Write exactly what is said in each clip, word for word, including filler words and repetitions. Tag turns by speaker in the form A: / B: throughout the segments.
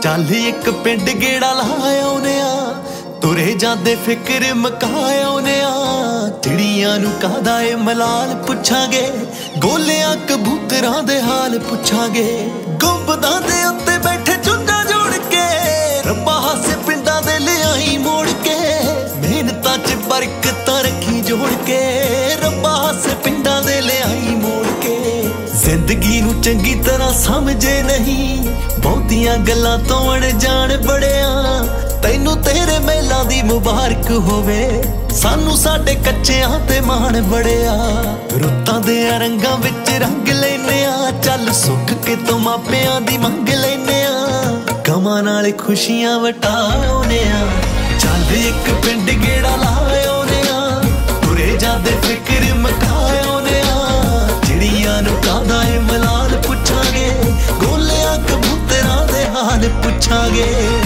A: ਚੱਲ ਇੱਕ ਪਿੰਡ ਗੇੜਾ ਲਾਇਆ ਉਹਨੇ ਆ, ਤੁਰੇ ਜਾਂਦੇ ਫਿਕਰ ਮਕਾਇਆ ਉਹਨੇ ਆ। ਚਿੜੀਆਂ ਨੂੰ ਕਾਹਦਾ ਏ ਮਲਾਲ ਪੁੱਛਾਂਗੇ, ਗੋਲਿਆਂ ਕਬੂਤਰਾਂ ਦੇ ਹਾਲ ਪੁੱਛਾਂਗੇ। ਗੁੰਬਦਾਂ ਦੇ ਉੱਤੇ ਬੈਠੇ ਚੁੰਝਾਂ ਜੋੜ ਕੇ, ਰੱਬਾ ਹਾਸੇ ਪਿੰਡਾਂ ਦੇ ਲਿਆਈ ਮੋੜ ਕੇ। ਮਿਹਨਤਾਂ 'ਚ ਬਰਕਤਾਂ ਰੱਖੀ ਜੋੜ ਕੇ, ਰੱਬਾ ਹਾਸੇ ਪਿੰਡਾਂ ਦੇ ਲਿਆਈ ਮੋੜ ਕੇ। ਜ਼ਿੰਦਗੀ ਨੂੰ ਚੰਗੀ ਤਰ੍ਹਾਂ ਸਮਝੇ ਨਹੀਂ, ਬਹੁਤੀਆਂ ਗੱਲਾਂ ਤੋਂ ਅਣਜਾਣ ਬੜਿਆ। ਤੈਨੂੰ ਤੇਰੇ ਮੇਲਾਂ ਦੀ ਮੁਬਾਰਕ ਹੋਵੇ, ਸਾਨੂੰ ਸਾਡੇ ਕੱਚਿਆਂ ਤੇ ਮਾਣ ਬੜਿਆ। ਰੁੱਤਾਂ ਦੇ ਰੰਗਾਂ ਵਿੱਚ ਰੰਗ ਲੈਨੇ ਆ, ਚੱਲ ਸੁੱਖ ਕੇ ਤੋਂ ਮਾਪਿਆਂ ਦੀ ਮੰਗ ਲੈਨੇ ਆ। ਗਮਾਂ ਨਾਲ ਖੁਸ਼ੀਆਂ ਵਟਾਉਨੇ ਆ, ਚੱਲ ਇੱਕ ਪਿੰਡ ਗੇੜਾ ਲਾਉਨੇ ਆ। ਤੁਰੇ ਜਾਂਦੇ ਫਿਕਰ ਮਕਾਉਨੇ ਆ, ਚਿੜੀਆਂ ਨੂੰ ਕਾਹਦਾ ਏ ਮਲਾਲ ਪੁੱਛਾਂਗੇ, ਗੋਲਿਆਂ ਕਬੂਤਰਾਂ ਦੇ ਹਾਲ ਪੁੱਛਾਂਗੇ।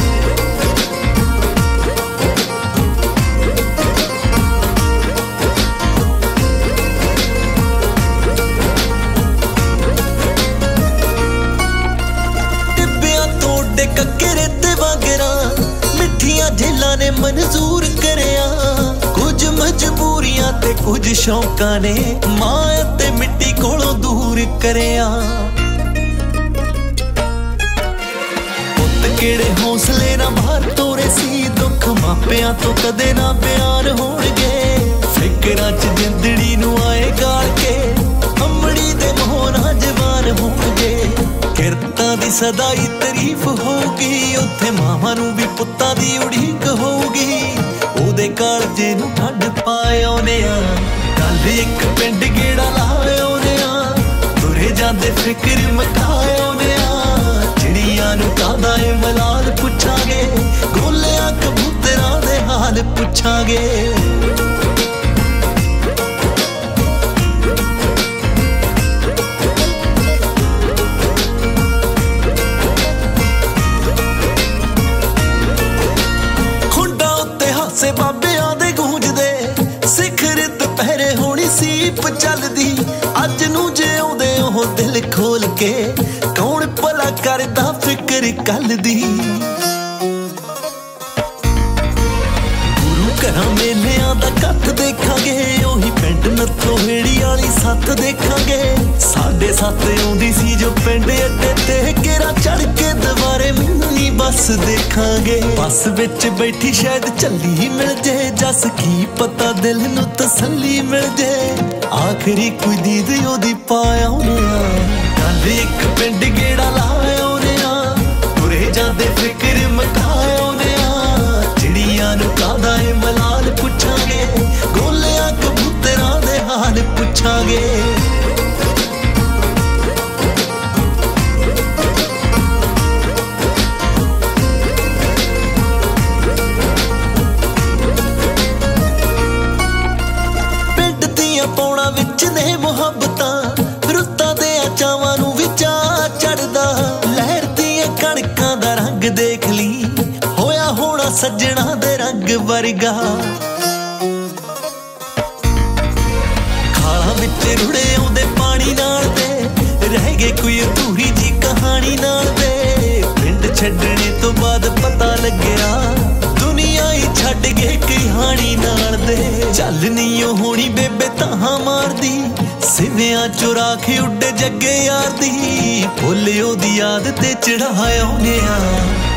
A: ਕੱਕਰੇ ਤੇ ਵਾਂਗਰਾਂ ਮਿੱਠੀਆਂ ਜੇਲਾਂ ਨੇ ਮਨਜ਼ੂਰ ਕਰਿਆ, ਕੁਝ ਮਜਬੂਰੀਆਂ ਤੇ ਕੁਝ ਸ਼ੌਕਾਂ ਨੇ ਮਾਂ ਅਤੇ ਮਿੱਟੀ ਕੋਲੋਂ ਦੂਰ ਕਰਿਆ। ਪੁੱਤ ਕਿਹੜੇ ਹੌਸਲੇ ਨਾਲ ਬਾਹਰ ਤੋਰੇ ਸੀ, ਦੁੱਖ ਮਾਪਿਆਂ ਤੋਂ ਕਦੇ ਨਾ ਬਿਆਨ ਹੋਣਗੇ। ਫਿਕਰਾਂ 'ਚ ਜਿੰਦੜੀ ਨੂੰ ਆਏ ਗਾਲ ਕੇ, ਅੰਮੜੀ ਦੇ ਮੋਹ ਨਾਲ ਜਵਾਨ ਹੋਣਗੇ। ਕਿਰਤਾਂ ਦੀ ਸਦਾ ਹੀ ਤਾਰੀਫ ਹੋਊਗੀ, ਉੱਥੇ ਮਾਵਾਂ ਨੂੰ ਵੀ ਪੁੱਤਾਂ ਦੀ ਉਡੀਕ ਹੋਊਗੀ। ਉਹਦੇ ਕਾਲਜੇ ਨੂੰ ਠੰਡ ਪਾਇਓਨੇ ਆ, ਕੱਲ ਇੱਕ ਪਿੰਡ ਗੇੜਾ ਲਾਇਓਨੇ ਆ। ਤੁਰੇ ਜਾਂਦੇ ਫਿਕਰ ਮਕਾਇਓਨੇ ਆ, ਚਿੜੀਆਂ ਨੂੰ ਕਾਹਦਾ ਏ ਮਲਾਲ ਪੁੱਛਾਂਗੇ, ਗੋਲਿਆਂ ਕਬੂਤਰਾਂ ਦੇ ਹਾਲ ਪੁੱਛਾਂਗੇ। ਬਾਬਿਆਂ ਦੇ ਗੂੰਜਦੇ ਸਿਖਰ ਦੁਪਹਿਰੇ ਹੋਣੀ ਸੀਪ ਚੱਲਦੀ। ਅੱਜ ਨੂੰ ਜਿਉਂਦੇ ਉਹ ਦਿਲ ਖੋਲ ਕੇ, ਕੌਣ ਭਲਾ ਕਰਦਾ ਫਿਕਰ ਕੱਲ ਦੀ। ਗੁਰੂ ਘਰਾਂ ਮੇਲਿਆਂ ਦਾ ਕੱਠ ਦੇਖਾਂਗੇ, ਉਹੀ ਪਿੰਡ ਨੱਥੋ ਹੇੜੀ ਵਾਲੀ ਸੱਥ ਦੇਖਾਂਗੇ। ਸਾਡੇ ਸੱਤ ਆਉਂਦੀ ਸੀ ਜੋ ਪਿੰਡ ਅੱਡੇ ਤੇ, ਘੇਰਾ ਚੜ ਕੇ ਦੁਬਾਰੇ ਮਿੰਨੀ ਬੱਸ ਦੇਖਾਂਗੇ। ਬੱਸ ਵਿੱਚ ਬੈਠੀ ਸ਼ਾਇਦ ਝੱਲੀ ਮਿਲ ਜੇ, ਜਸ ਕੀ ਪਤਾ ਦਿਲ ਨੂੰ ਤਸੱਲੀ ਮਿਲ ਜੇ। ਆਖਰੀ ਕੋਈ ਦੀਦ ਉਹਦੀ ਪਾਇਓਨੇ ਆ, ਕੱਲ ਇੱਕ ਪਿੰਡ ਗੇੜਾ ਲਾਇਓਨੇ ਆ। ਤੁਰੇ ਜਾਂਦੇ ਫਿਕਰ ਮਕਾਇਓਨੇ ਆ, ਚਿੜੀਆਂ ਨੂੰ ਕਾਹਦਾ ਏ ਮਲਾਲ ਪੁੱਛਾਂਗੇ, ਗੋਲਿਆਂ ਕਬੂਤਰਾਂ ਦੇ ਹਾਲ ਪੁੱਛਾਂਗੇ। ਪੌਣਾ ਵਿੱਚ ਨੇ ਮੁਹੱਬਤਾਂ, ਰੁੱਤਾਂ ਦੇ ਚਾਵਾਂ ਨੂੰ ਵਿਚਾ ਚੜਦਾ। ਲਹਿਰ ਦੀਆਂ ਕਣਕਾਂ ਦਾ ਰੰਗ ਦੇਖ ਲਈ, ਹੋਇਆ ਹੋਣਾ ਸੱਜਣਾ ਦੇ ਰੰਗ ਵਰਗਾ। ਖਾਲਾਂ ਵਿੱਚ ਰੁੜੇ ਆਉਂਦੇ ਪਾਣੀ ਨਾਲ ਦੇ, ਰਹਿ ਗਏ ਕੋਈ ਅਧੂਰੀ ਜੀ ਕਹਾਣੀ ਨਾਲ ਦੇ। ਪਿੰਡ ਛੱਡਣੇ ਤੋਂ ਬਾਅਦ ਪਤਾ ਲੱਗਿਆ, ਦੁਨੀਆ ਹੀ ਛੱਡ ਗਏ ਕਹਾਣੀ ਨਾਲ ਦੇ। ਚੱਲ ਨੀ ਉਹ ਹੋਣੀ ਬੇਬੇ ਤਾਹਾਂ ਮਾਰਦੀ, ਸਿਵਿਆਂ ਚੋਂ ਰਾਖ ਉੱਡੇ ਜੱਗੇ ਯਾਰ ਦੀ। ਭੁੱਲ ਉਹਦੀ ਯਾਦ ਤੇ ਚੜਾਇਓਨੇ ਆ,